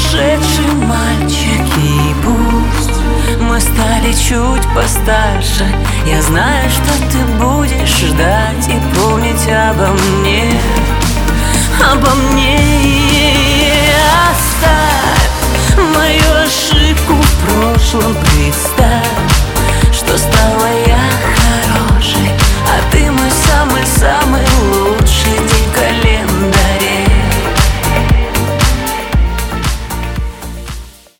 сумасшедший мальчик. И пусть мы стали чуть постарше, я знаю, что ты будешь ждать и помнить обо мне, обо мне.